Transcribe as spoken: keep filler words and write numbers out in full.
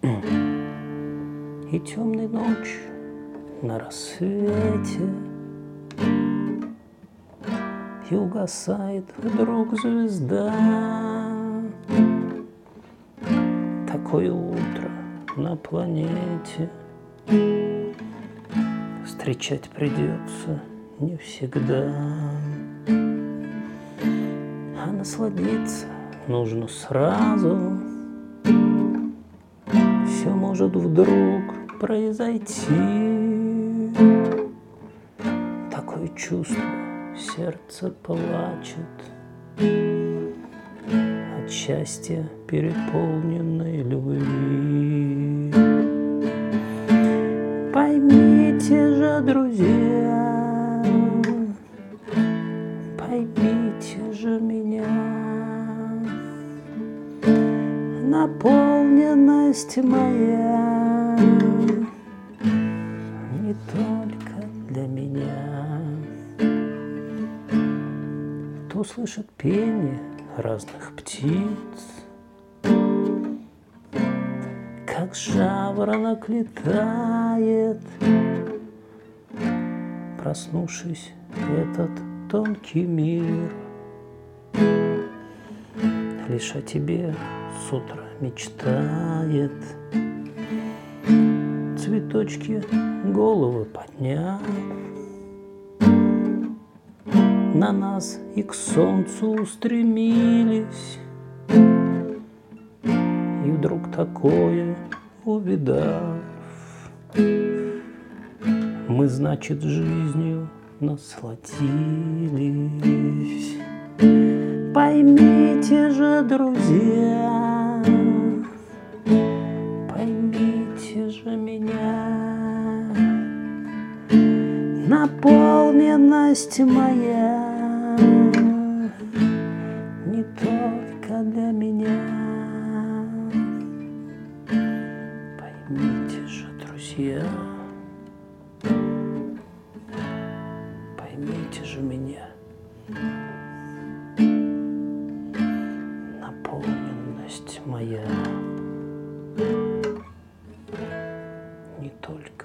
И темной ночью на рассвете и угасает вдруг звезда. Такое утро на планете встречать придется не всегда, а насладиться нужно сразу. Все может вдруг произойти. Такое чувство, сердце плачет от счастья переполненной любви. Поймите же, друзья, поймите же меня. Наполненность моя не только для меня. Кто слышит пение разных птиц, как жаворонок летает, проснувшись, этот тонкий мир лишь о тебе с утра мечтает. Цветочки головы подняв, на нас и к солнцу устремились. И вдруг такое увидав, мы, значит, жизнью насладились. Поймите же, друзья, поймите же меня. Наполненность моя не только для меня. Поймите же, друзья, поймите же меня. Наполненность моя не только